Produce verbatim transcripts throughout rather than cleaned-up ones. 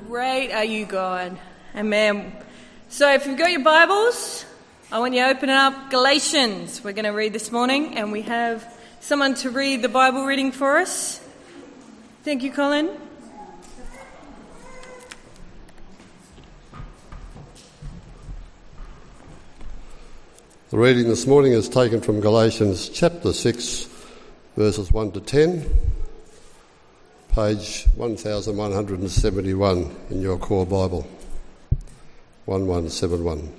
great are you, God. Amen. So if you've got your Bibles, I want you to open it up. Galatians, we're going to read this morning, and we have someone to read the Bible reading for us. Thank you, Colin. The reading this morning is taken from Galatians chapter six, verses one to ten, page one thousand one hundred seventy-one in your core Bible, one one seven one.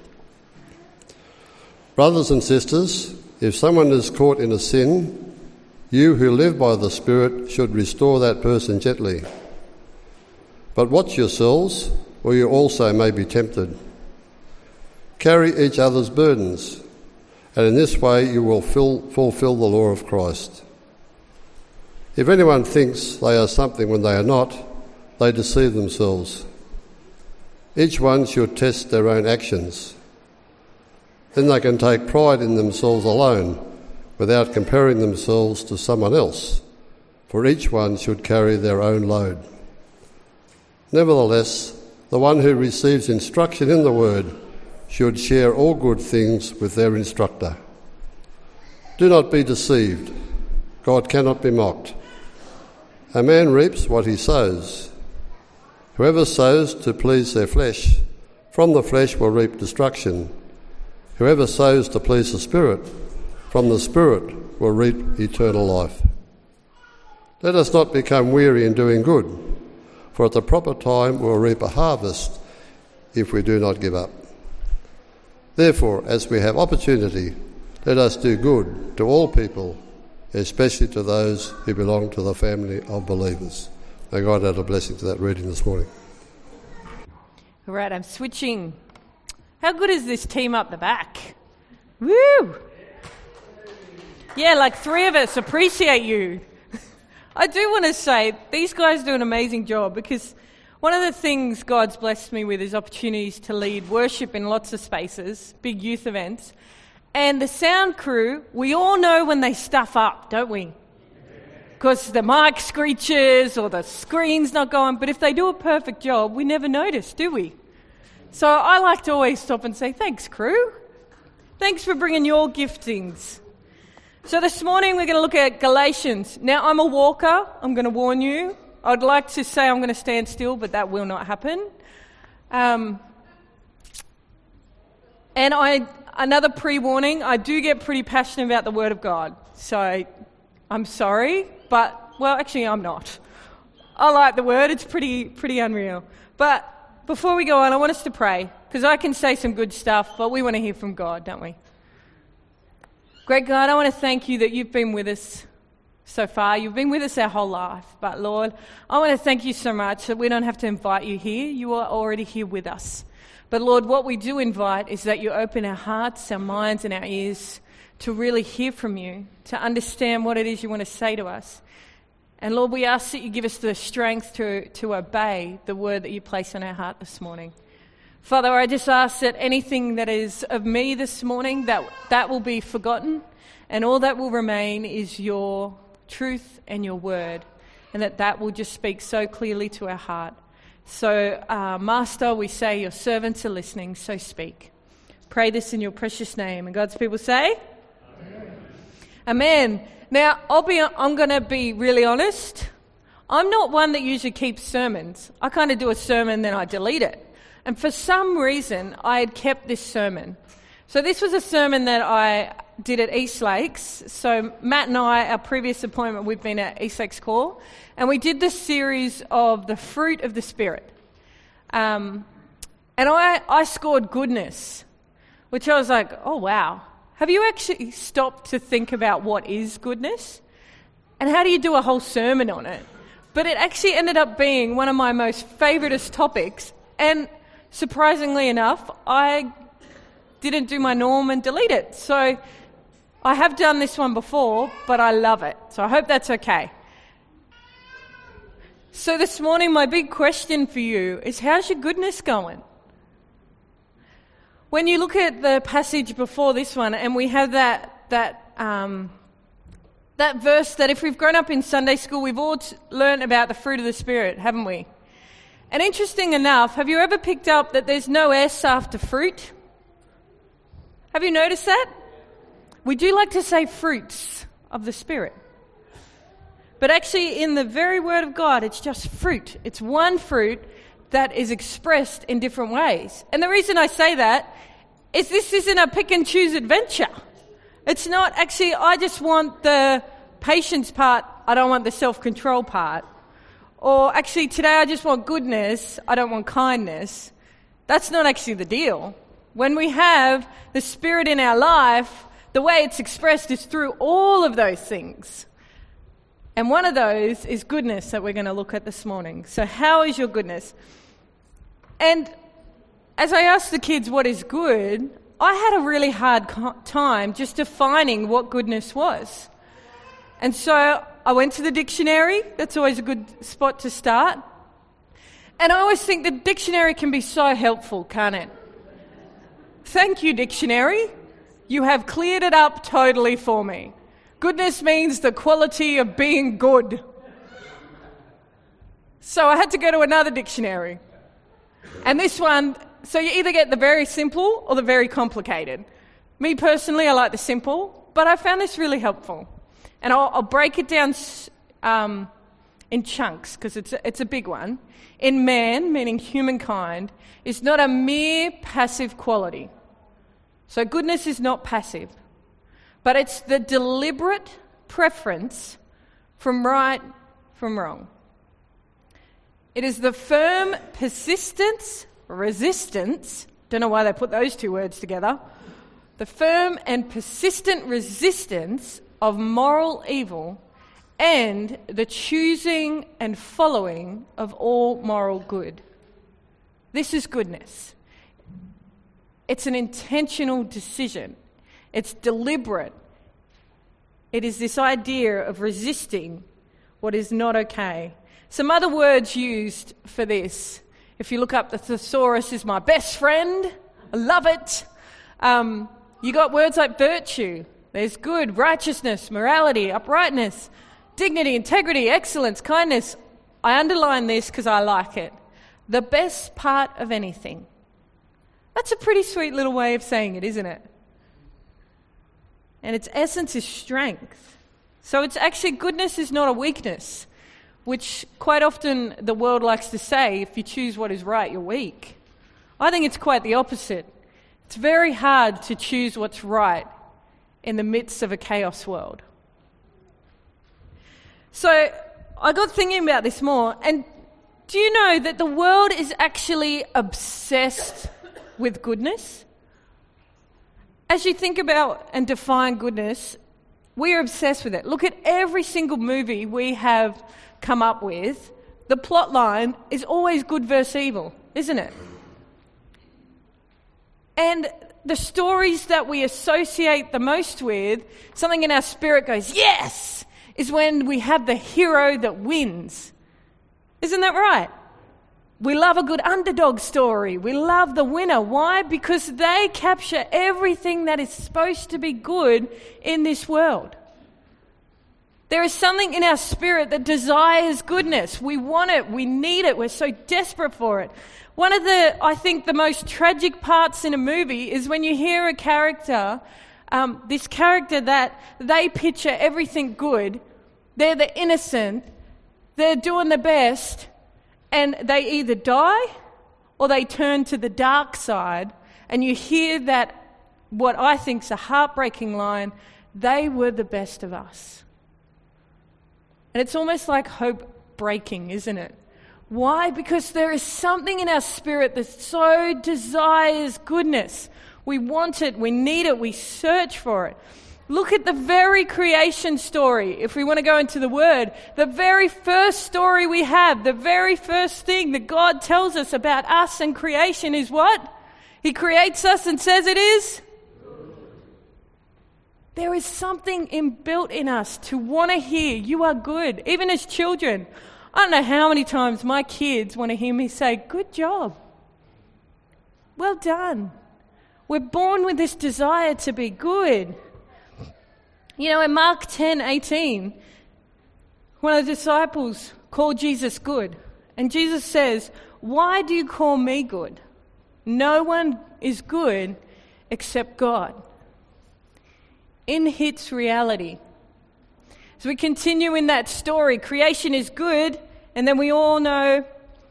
Brothers and sisters, if someone is caught in a sin, you who live by the Spirit should restore that person gently. But watch yourselves, or you also may be tempted. Carry each other's burdens, and in this way you will fill, fulfill the law of Christ. If anyone thinks they are something when they are not, they deceive themselves. Each one should test their own actions. Then they can take pride in themselves alone, without comparing themselves to someone else, for each one should carry their own load. Nevertheless, the one who receives instruction in the word should share all good things with their instructor. Do not be deceived. God cannot be mocked. A man reaps what he sows. Whoever sows to please their flesh, from the flesh will reap destruction. Whoever sows to please the Spirit, from the Spirit will reap eternal life. Let us not become weary in doing good, for at the proper time we'll reap a harvest if we do not give up. Therefore, as we have opportunity, let us do good to all people, especially to those who belong to the family of believers. May God add a blessing to that reading this morning. All right, I'm switching. How good is this team up the back? Woo! Yeah, like three of us appreciate you. I do want to say, these guys do an amazing job, because one of the things God's blessed me with is opportunities to lead worship in lots of spaces, big youth events. And the sound crew, we all know when they stuff up, don't we? Because the mic screeches or the screen's not going. But if they do a perfect job, we never notice, do we? So I like to always stop and say, thanks, crew. Thanks for bringing your giftings. So this morning we're going to look at Galatians. Now, I'm a walker. I'm going to warn you. I'd like to say I'm going to stand still, but that will not happen. Um, and I, another pre-warning, I do get pretty passionate about the Word of God. So I'm sorry, but, well, actually I'm not. I like the Word. It's pretty, pretty unreal. But before we go on, I want us to pray, because I can say some good stuff, but we want to hear from God, don't we? Great God, I want to thank you that you've been with us so far. You've been with us our whole life. But Lord, I want to thank you so much that we don't have to invite you here. You are already here with us. But Lord, what we do invite is that you open our hearts, our minds and our ears to really hear from you, to understand what it is you want to say to us. And Lord, we ask that you give us the strength to, to obey the word that you place on our heart this morning. Father, I just ask that anything that is of me this morning, that that will be forgotten, and all that will remain is your truth and your word, and that that will just speak so clearly to our heart. So, uh, Master, we say your servants are listening, so speak. Pray this in your precious name. And God's people say? Amen. Amen. Now, I'll be, I'm going to be really honest. I'm not one that usually keeps sermons. I kind of do a sermon, then I delete it. And for some reason, I had kept this sermon. So this was a sermon that I did at East Lakes. So Matt and I, our previous appointment, we've been at East Lakes Call, and we did this series of the fruit of the Spirit. Um, and I, I scored goodness, which I was like, oh, wow. Have you actually stopped to think about what is goodness? And how do you do a whole sermon on it? But it actually ended up being one of my most favouriteest topics. And surprisingly enough, I didn't do my norm and delete it. So I have done this one before, but I love it. So I hope that's okay. So this morning, my big question for you is, how's your goodness going? When you look at the passage before this one, and we have that that um, that verse that if we've grown up in Sunday school, we've all t- learned about the fruit of the Spirit, haven't we? And interesting enough, have you ever picked up that there's no S after fruit? Have you noticed that? We do like to say fruits of the Spirit. But actually in the very Word of God, it's just fruit. It's one fruit that is expressed in different ways. And the reason I say that is this isn't a pick and choose adventure. It's not actually, I just want the patience part, I don't want the self-control part. Or actually today I just want goodness, I don't want kindness. That's not actually the deal. When we have the Spirit in our life, the way it's expressed is through all of those things. And one of those is goodness that we're going to look at this morning. So how is your goodness? And as I asked the kids what is good, I had a really hard co- time just defining what goodness was. And so I went to the dictionary. That's always a good spot to start. And I always think the dictionary can be so helpful, can't it? Thank you, dictionary. You have cleared it up totally for me. Goodness means the quality of being good. So I had to go to another dictionary. And this one, so you either get the very simple or the very complicated. Me personally, I like the simple, but I found this really helpful. And I'll, I'll break it down um, in chunks because it's a, it's a big one. In man, meaning humankind, is not a mere passive quality. So goodness is not passive, but it's the deliberate preference from right from wrong. It is the firm persistence, resistance, don't know why they put those two words together, the firm and persistent resistance of moral evil and the choosing and following of all moral good. This is goodness. It's an intentional decision. It's deliberate. It is this idea of resisting what is not okay. Some other words used for this. If you look up, the thesaurus is my best friend. I love it. Um, you got words like virtue. There's good, righteousness, morality, uprightness, dignity, integrity, excellence, kindness. I underline this because I like it. The best part of anything. That's a pretty sweet little way of saying it, isn't it? And its essence is strength. So it's actually, goodness is not a weakness, which quite often the world likes to say, if you choose what is right, you're weak. I think it's quite the opposite. It's very hard to choose what's right in the midst of a chaos world. So I got thinking about this more, and do you know that the world is actually obsessed with goodness? As you think about and define goodness, we are obsessed with it. Look at every single movie we have come up with. The plot line is always good versus evil, isn't it? And the stories that we associate the most with, something in our spirit goes, yes, is when we have the hero that wins. Isn't that right? We love a good underdog story. We love the winner. Why? Because they capture everything that is supposed to be good in this world. There is something in our spirit that desires goodness. We want it. We need it. We're so desperate for it. One of the, I think, the most tragic parts in a movie is when you hear a character, um, this character that they picture everything good, they're the innocent, they're doing the best, and they either die or they turn to the dark side, and you hear that, what I think is a heartbreaking line, they were the best of us. And it's almost like hope breaking, isn't it? Why? Because there is something in our spirit that so desires goodness. We want it, we need it, we search for it. Look at the very creation story. If we want to go into the Word, the very first story we have, the very first thing that God tells us about us and creation is what? He creates us and says it is? There is something inbuilt in us to want to hear, you are good. Even as children, I don't know how many times my kids want to hear me say, good job. Well done. We're born with this desire to be good. You know, in Mark ten eighteen, one of the disciples called Jesus good. And Jesus says, why do you call me good? No one is good except God. In hits reality. As we continue in that story, creation is good, and then we all know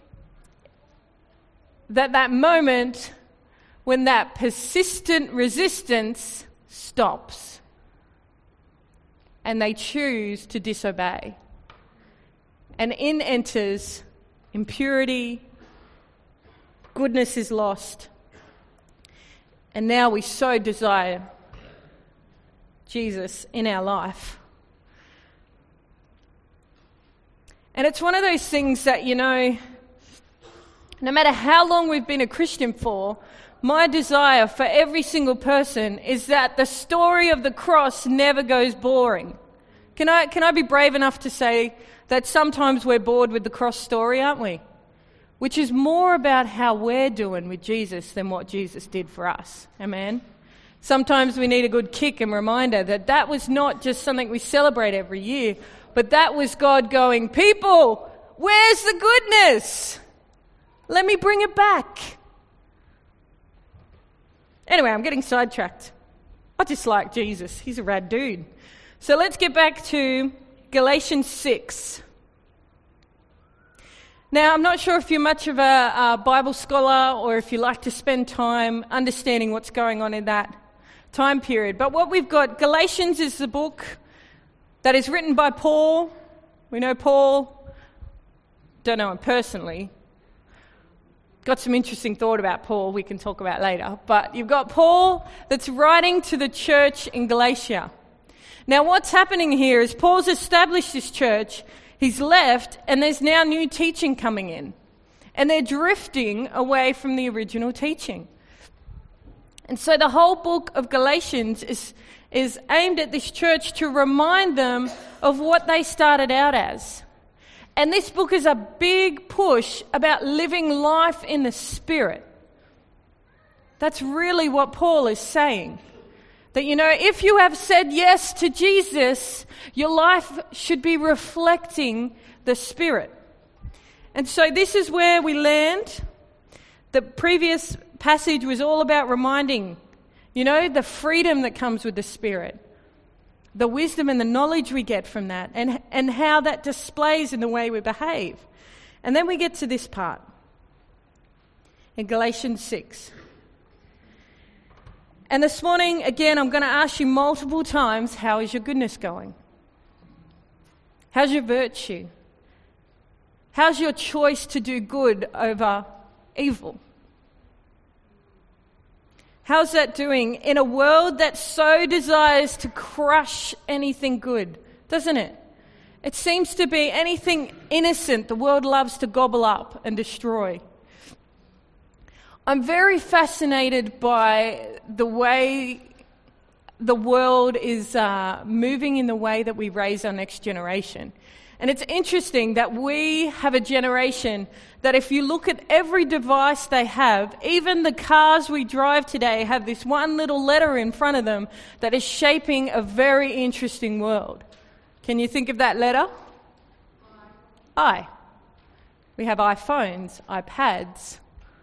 that that moment when that persistent resistance stops and they choose to disobey. And in enters impurity, goodness is lost, and now we so desire Jesus in our life. And it's one of those things that, you know, no matter how long we've been a Christian for, my desire for every single person is that the story of the cross never goes boring. Can I, can I be brave enough to say that sometimes we're bored with the cross story, aren't we? Which is more about how we're doing with Jesus than what Jesus did for us. Amen? Sometimes we need a good kick and reminder that that was not just something we celebrate every year, but that was God going, people, where's the goodness? Let me bring it back. Anyway, I'm getting sidetracked. I just like Jesus. He's a rad dude. So let's get back to Galatians six. Now, I'm not sure if you're much of a, a Bible scholar or if you like to spend time understanding what's going on in that time period. But what we've got, Galatians is the book that is written by Paul. We know Paul. Don't know him personally. Got some interesting thought about Paul we can talk about later. But you've got Paul that's writing to the church in Galatia. Now, what's happening here is Paul's established this church. He's left, and there's now new teaching coming in. And they're drifting away from the original teaching. And so the whole book of Galatians is, is aimed at this church to remind them of what they started out as. And this book is a big push about living life in the Spirit. That's really what Paul is saying. That, you know, if you have said yes to Jesus, your life should be reflecting the Spirit. And so this is where we land. The previous passage was all about reminding, you know, the freedom that comes with the Spirit. The wisdom and the knowledge we get from that, and, and how that displays in the way we behave. And then we get to this part in Galatians six. And this morning, again, I'm going to ask you multiple times, how is your goodness going? How's your virtue? How's your choice to do good over evil? How's that doing in a world that so desires to crush anything good, doesn't it? It seems to be anything innocent the world loves to gobble up and destroy. I'm very fascinated by the way the world is uh, moving in the way that we raise our next generation. And it's interesting that we have a generation that if you look at every device they have, even the cars we drive today have this one little letter in front of them that is shaping a very interesting world. Can you think of that letter? I. We have iPhones, iPads.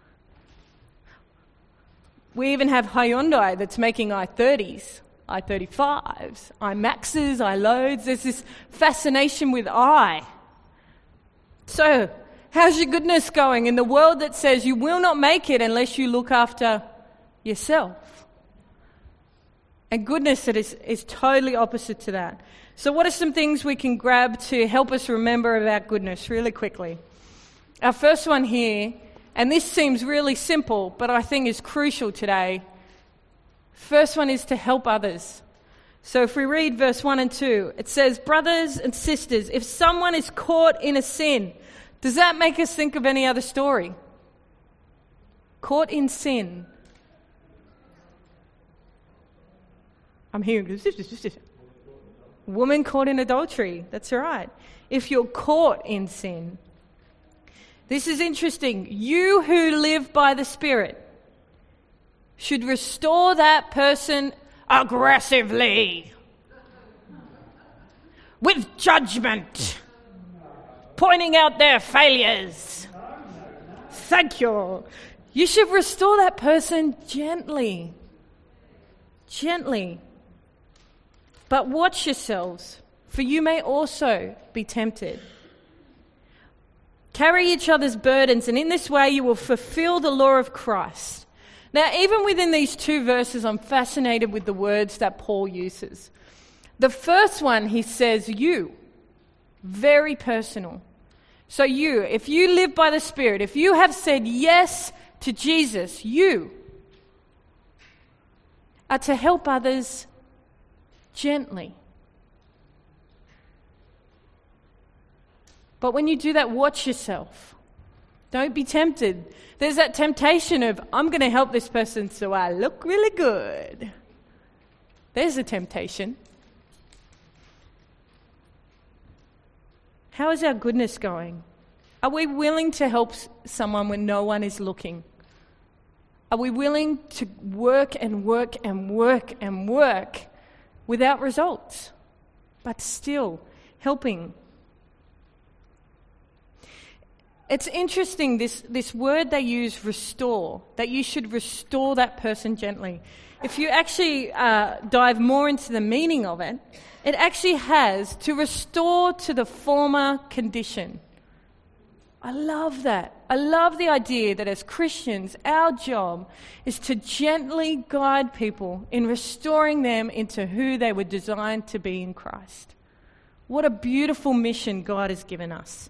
We even have Hyundai that's making i thirties, i thirty-fives, iMaxes, iLoads. There's this fascination with I. So, how's your goodness going in the world that says you will not make it unless you look after yourself? And goodness that is, is totally opposite to that. So what are some things we can grab to help us remember about goodness really quickly? Our first one here, and this seems really simple, but I think is crucial today. First one is to help others. So if we read verse one and two, it says, brothers and sisters, if someone is caught in a sin, does that make us think of any other story? Caught in sin. I'm hearing, woman caught in adultery. That's right. If you're caught in sin. This is interesting. You who live by the Spirit should restore that person aggressively, with judgment. pointing out their failures. Thank you. You should restore that person gently. Gently. But watch yourselves, for you may also be tempted. Carry each other's burdens, and in this way you will fulfill the law of Christ. Now, even within these two verses, I'm fascinated with the words that Paul uses. The first one, he says, you. Very personal. So you, if you live by the Spirit, if you have said yes to Jesus, you are to help others gently. But when you do that, watch yourself. Don't be tempted. There's that temptation of, I'm going to help this person so I look really good. There's a temptation. How is our goodness going? Are we willing to help someone when no one is looking? Are we willing to work and work and work and work without results, but still helping? It's interesting, this, this word they use, restore, that you should restore that person gently. If you actually uh, dive more into the meaning of it, it actually has to restore to the former condition. I love that. I love the idea that as Christians, our job is to gently guide people in restoring them into who they were designed to be in Christ. What a beautiful mission God has given us.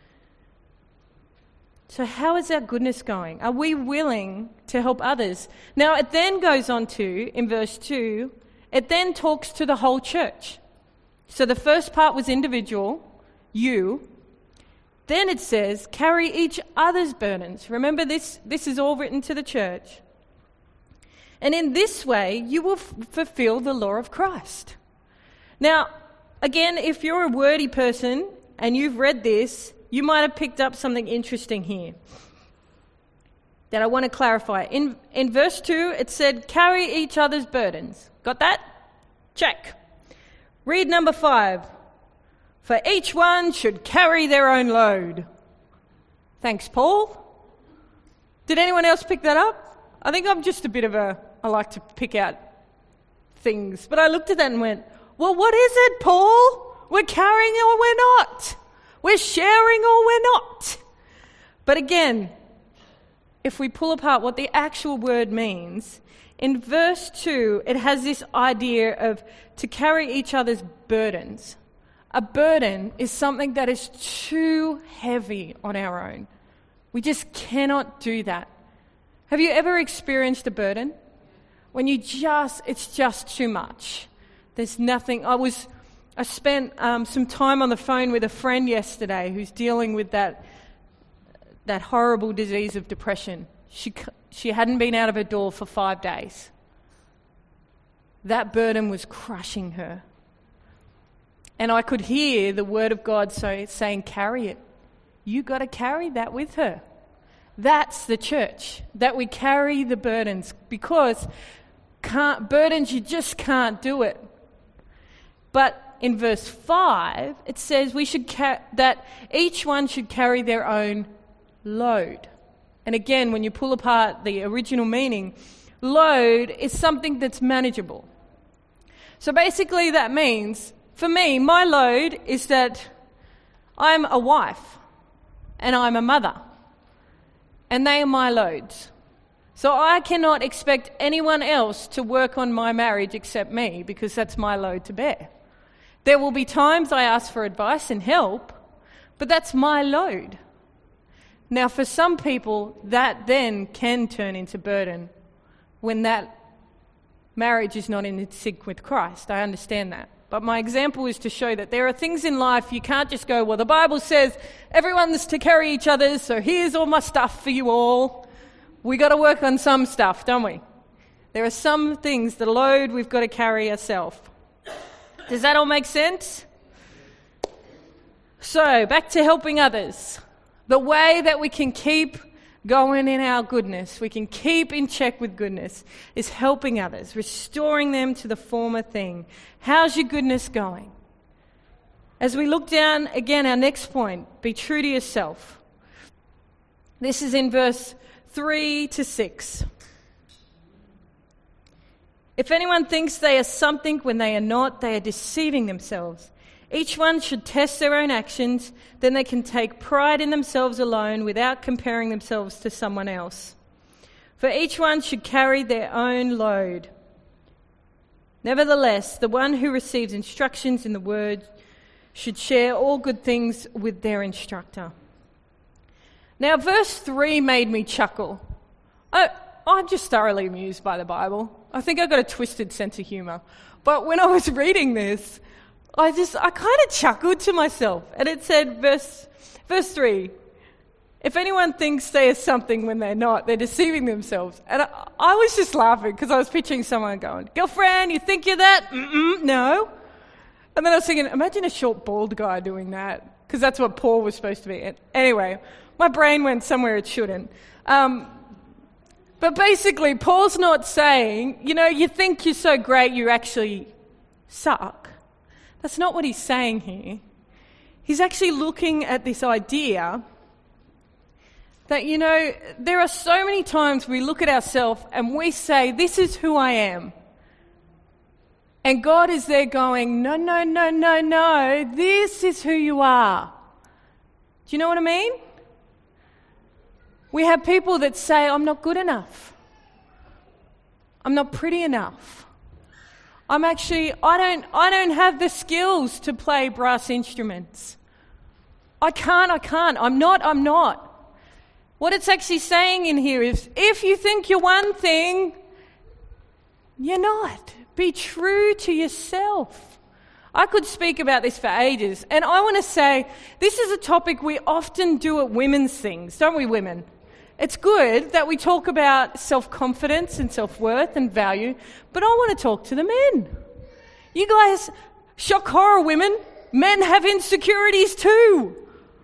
So how is our goodness going? Are we willing to help others? Now, it then goes on to, in verse two, it then talks to the whole church. So the first part was individual, you. Then it says, carry each other's burdens. Remember, this, this is all written to the church. And in this way, you will f- fulfill the law of Christ. Now, again, if you're a wordy person and you've read this, you might have picked up something interesting here that I want to clarify. In, in verse two, it said, carry each other's burdens. Got that? Check. Read number five. For each one should carry their own load. Thanks, Paul. Did anyone else pick that up? I think I'm just a bit of a, I like to pick out things. But I looked at that and went, well, what is it, Paul? We're carrying or we're not. We're sharing or we're not. But again, if we pull apart what the actual word means, in verse two, it has this idea of to carry each other's burdens. A burden is something that is too heavy on our own. We just cannot do that. Have you ever experienced a burden? When you just, it's just too much. There's nothing, I was... I spent um, some time on the phone with a friend yesterday who's dealing with that that horrible disease of depression. She she hadn't been out of her door for five days. That burden was crushing her. And I could hear the word of God so, saying, carry it. You got to carry that with her. That's the church, that we carry the burdens, because can't, burdens, you just can't do it. But in verse five, it says we should ca- that each one should carry their own load. And again, when you pull apart the original meaning, load is something that's manageable. So basically that means, for me, my load is that I'm a wife and I'm a mother. And they are my loads. So I cannot expect anyone else to work on my marriage except me, because that's my load to bear. There will be times I ask for advice and help, but that's my load. Now, for some people, that then can turn into burden when that marriage is not in sync with Christ. I understand that. But my example is to show that there are things in life you can't just go, well, the Bible says everyone's to carry each other's, so here's all my stuff for you all. We got to work on some stuff, don't we? There are some things, the load we've got to carry ourselves. Does that all make sense? So, back to helping others. The way that we can keep going in our goodness, we can keep in check with goodness, is helping others, restoring them to the former thing. How's your goodness going? As we look down again, our next point, be true to yourself. This is in verse three to six. If anyone thinks they are something when they are not, they are deceiving themselves. Each one should test their own actions, then they can take pride in themselves alone without comparing themselves to someone else. For each one should carry their own load. Nevertheless, the one who receives instructions in the word should share all good things with their instructor. Now, verse three made me chuckle. I, I'm just thoroughly amused by the Bible. I think I've got a twisted sense of humour. But when I was reading this, I just, I kind of chuckled to myself. And it said, verse, verse three, if anyone thinks they are something when they're not, they're deceiving themselves. And I, I was just laughing because I was picturing someone going, girlfriend, you think you're that? Mm-mm, no. And then I was thinking, imagine a short, bald guy doing that, because that's what Paul was supposed to be. And anyway, my brain went somewhere it shouldn't. Um, but basically, Paul's not saying, you know, you think you're so great, you actually suck. That's not what he's saying here. He's actually looking at this idea that, you know, there are so many times we look at ourselves and we say, this is who I am. And God is there going, no, no, no, no, no, this is who you are. Do you know what I mean? We have people that say, I'm not good enough. I'm not pretty enough. I'm actually, I don't, I don't have the skills to play brass instruments. I can't, I can't. I'm not, I'm not. What it's actually saying in here is, if you think you're one thing, you're not. Be true to yourself. I could speak about this for ages. And I want to say, this is a topic we often do at women's things, don't we, women? It's good that we talk about self-confidence and self-worth and value, but I want to talk to the men. You guys, shock horror, women, men have insecurities too.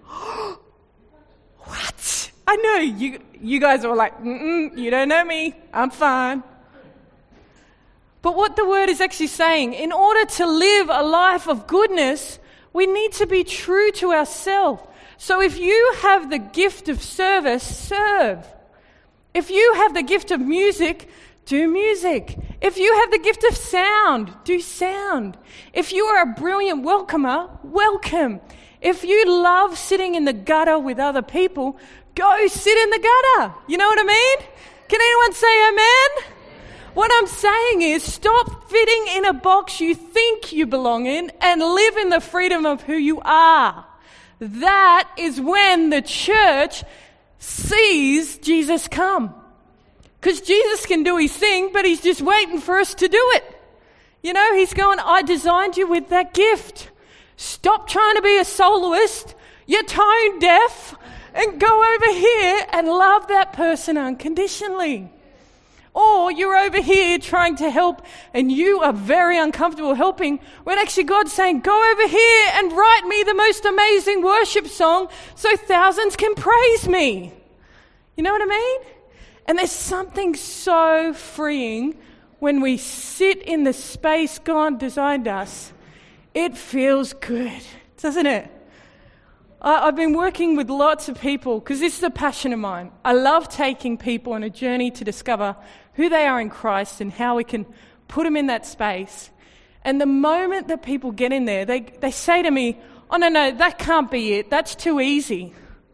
What? I know, you you guys are like, mm-mm, you don't know me, I'm fine. But what the word is actually saying, in order to live a life of goodness, we need to be true to ourselves. So if you have the gift of service, serve. If you have the gift of music, do music. If you have the gift of sound, do sound. If you are a brilliant welcomer, welcome. If you love sitting in the gutter with other people, go sit in the gutter. You know what I mean? Can anyone say amen? What I'm saying is, stop fitting in a box you think you belong in and live in the freedom of who you are. That is when the church sees Jesus come. Because Jesus can do his thing, but he's just waiting for us to do it. You know, he's going, I designed you with that gift. Stop trying to be a soloist. You're tone deaf. And go over here and love that person unconditionally. Or you're over here trying to help and you are very uncomfortable helping, when actually God's saying, go over here and write me the most amazing worship song so thousands can praise me. You know what I mean? And there's something so freeing when we sit in the space God designed us. It feels good, doesn't it? I've been working with lots of people because this is a passion of mine. I love taking people on a journey to discover who they are in Christ and how we can put them in that space. And the moment that people get in there, they, they say to me, oh, no, no, that can't be it. That's too easy.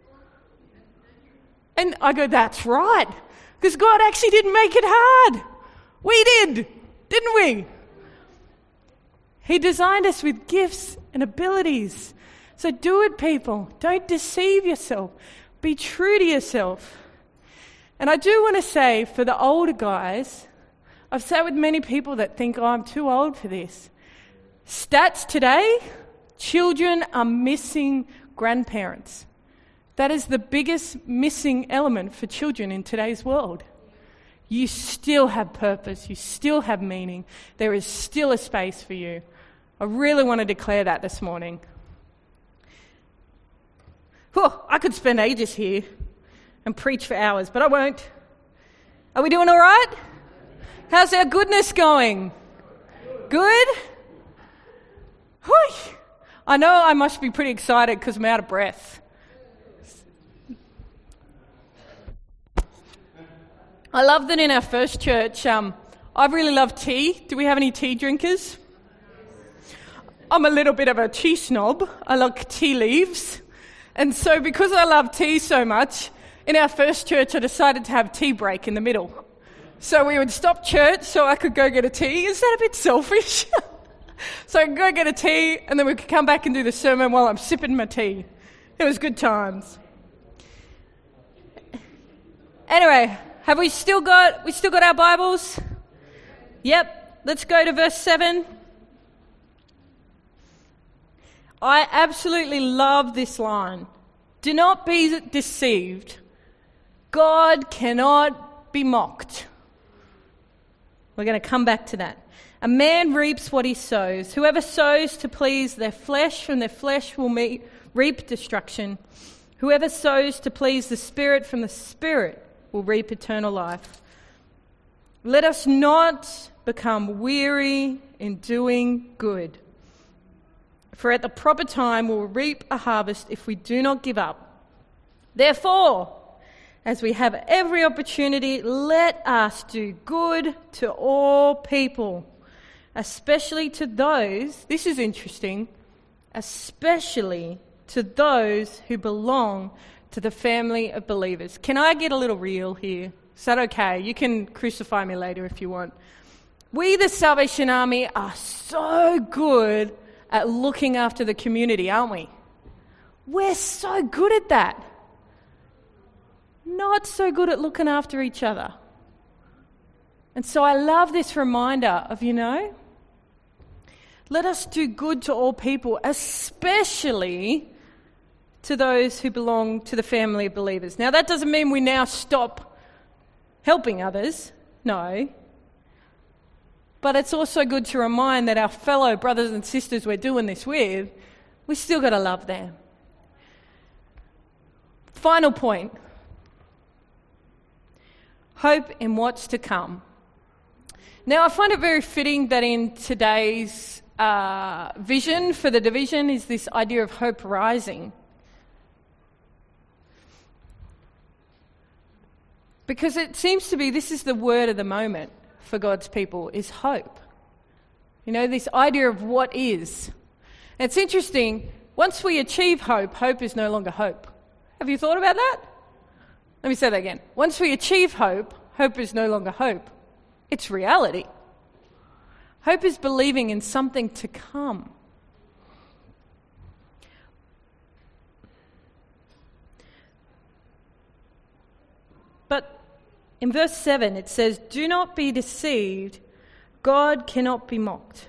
And I go, that's right. Because God actually didn't make it hard. We did, didn't we? He designed us with gifts and abilities. So do it, people. Don't deceive yourself. Be true to yourself. And I do want to say, for the older guys, I've sat with many people that think, oh, I'm too old for this. Stats today, children are missing grandparents. That is the biggest missing element for children in today's world. You still have purpose. You still have meaning. There is still a space for you. I really want to declare that this morning. Oh, I could spend ages here and preach for hours, but I won't. Are we doing all right? How's our goodness going? Good? Whew. I know I must be pretty excited because I'm out of breath. I love that in our first church, um, I really love tea. Do we have any tea drinkers? I'm a little bit of a tea snob. I like tea leaves. And so because I love tea so much, in our first church I decided to have tea break in the middle. So we would stop church so I could go get a tea. Is that a bit selfish? So I could go get a tea and then we could come back and do the sermon while I'm sipping my tea. It was good times. Anyway, have we still got we still got our Bibles? Yep. Let's go to verse seven. I absolutely love this line. Do not be deceived. God cannot be mocked. We're going to come back to that. A man reaps what he sows. Whoever sows to please their flesh, from their flesh will meet, reap destruction. Whoever sows to please the Spirit, from the Spirit will reap eternal life. Let us not become weary in doing good. For at the proper time we'll reap a harvest if we do not give up. Therefore, as we have every opportunity, let us do good to all people, especially to those, this is interesting, especially to those who belong to the family of believers. Can I get a little real here? Is that okay? You can crucify me later if you want. We, the Salvation Army, are so good at looking after the community, aren't we? We're so good at that. Not so good at looking after each other. And so I love this reminder of, you know, let us do good to all people, especially to those who belong to the family of believers. Now, that doesn't mean we now stop helping others. No. But it's also good to remind that our fellow brothers and sisters we're doing this with, we still got to love them. Final point. Hope in what's to come. Now, I find it very fitting that in today's uh, vision for the division is this idea of hope rising. Because it seems to be this is the word of the moment for God's people, is hope. You know, this idea of what is. And it's interesting, once we achieve hope, hope is no longer hope. Have you thought about that? Let me say that again. Once we achieve hope, hope is no longer hope. It's reality. Hope is believing in something to come. But in verse seven it says, do not be deceived, God cannot be mocked.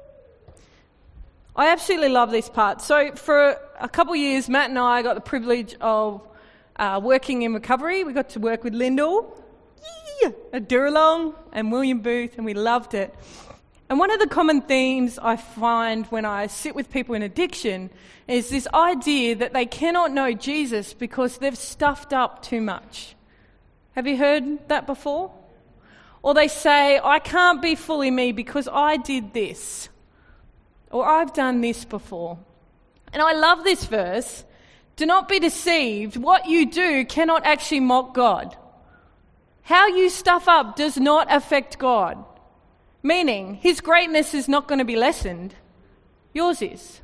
I absolutely love this part. So for a couple of years, Matt and I got the privilege of uh, working in recovery. We got to work with Lyndall, yeah, at Duralong and William Booth, and we loved it. And one of the common themes I find when I sit with people in addiction is this idea that they cannot know Jesus because they've stuffed up too much. Have you heard that before? Or they say, I can't be fully me because I did this. Or I've done this before. And I love this verse. Do not be deceived. What you do cannot actually mock God. How you stuff up does not affect God. Meaning, his greatness is not going to be lessened. Yours is.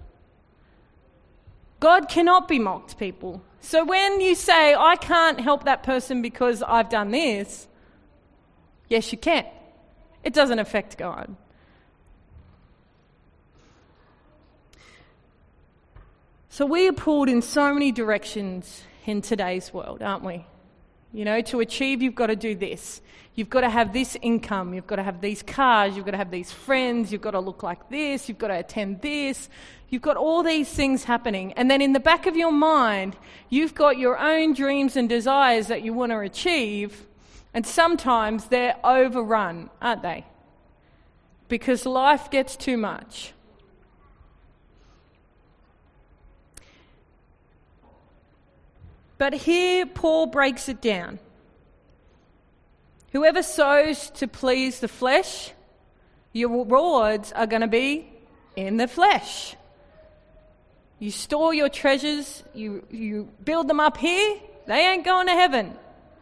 God cannot be mocked, people. So when you say, I can't help that person because I've done this, yes, you can. It doesn't affect God. So we are pulled in so many directions in today's world, aren't we? You know, to achieve, you've got to do this. You've got to have this income. You've got to have these cars. You've got to have these friends. You've got to look like this. You've got to attend this. You've got all these things happening. And then in the back of your mind, you've got your own dreams and desires that you want to achieve. And sometimes they're overrun, aren't they? Because life gets too much. But here Paul breaks it down. Whoever sows to please the flesh, your rewards are going to be in the flesh. You store your treasures, you, you build them up here, they ain't going to heaven.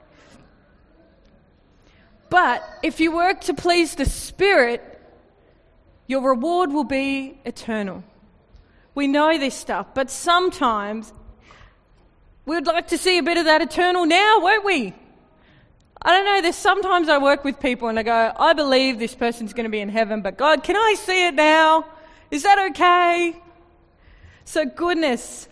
But if you work to please the Spirit, your reward will be eternal. We know this stuff, but sometimes we'd like to see a bit of that eternal now, won't we? I don't know, there's sometimes I work with people and I go, I believe this person's going to be in heaven, but God, can I see it now? Is that okay? So goodness.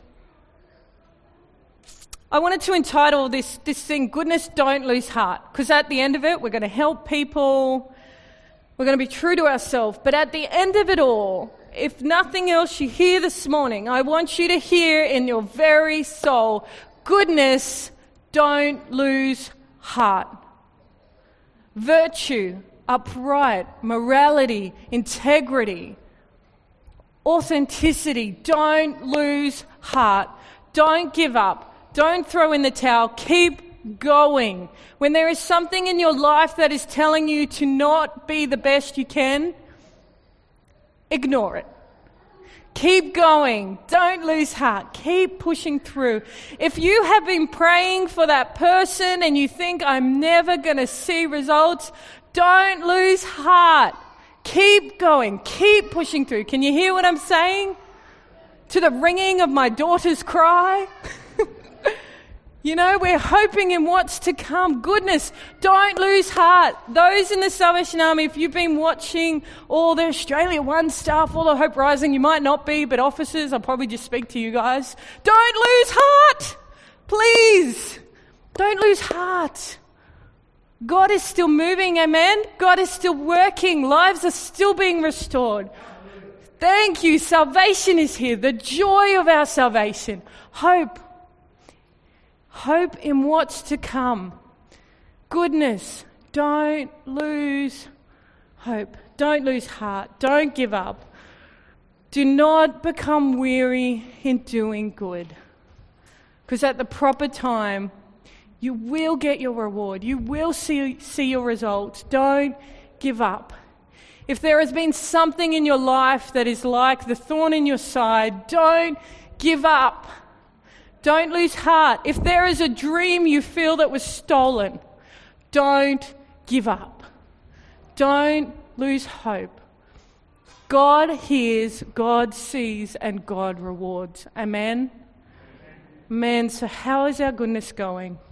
I wanted to entitle this, this thing, Goodness, Don't Lose Heart, because at the end of it, we're going to help people, we're going to be true to ourselves, but at the end of it all, if nothing else you hear this morning, I want you to hear in your very soul, goodness, don't lose heart. Virtue, upright, morality, integrity, authenticity, don't lose heart. Don't give up. Don't throw in the towel. Keep going. When there is something in your life that is telling you to not be the best you can, ignore it. Keep going. Don't lose heart. Keep pushing through. If you have been praying for that person and you think, I'm never going to see results, don't lose heart. Keep going. Keep pushing through. Can you hear what I'm saying? To the ringing of my daughter's cry. You know, we're hoping in what's to come. Goodness, don't lose heart. Those in the Salvation Army, if you've been watching all the Australia One stuff, all the Hope Rising, you might not be, but officers, I'll probably just speak to you guys. Don't lose heart. Please. Don't lose heart. God is still moving, amen? God is still working. Lives are still being restored. Thank you. Salvation is here. The joy of our salvation. Hope. Hope in what's to come. Goodness, don't lose hope. Don't lose heart. Don't give up. Do not become weary in doing good. Because at the proper time, you will get your reward. You will see, see your results. Don't give up. If there has been something in your life that is like the thorn in your side, don't give up. Don't lose heart. If there is a dream you feel that was stolen, don't give up. Don't lose hope. God hears, God sees, and God rewards. Amen? Amen. So how is our goodness going?